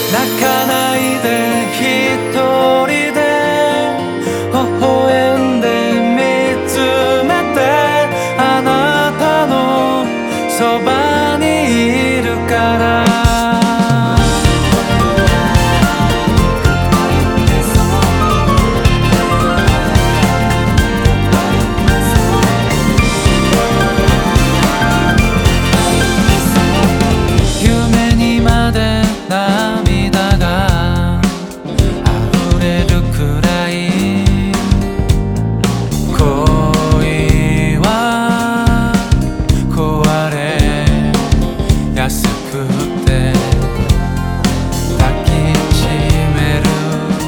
泣かないで一人で微笑んで見つめて、あなたのそばにいるから。夢にまで涙が溢れるくらい、恋は壊れやすくて、抱きしめる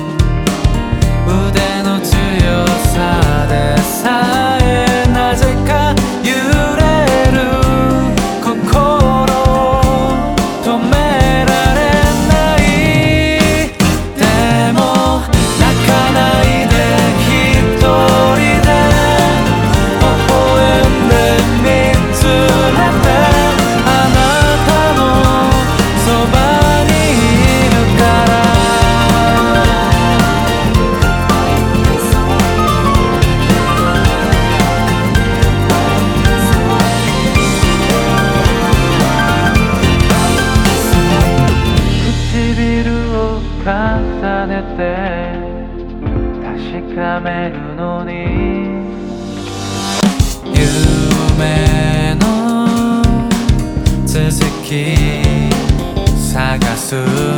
腕の強さでさえなぜか揺れる心、止められない。でも泣かないで一人で微笑んで見つめて、あなたのそばにいるから。唇を重ねて確かめるのに、夢の続き探す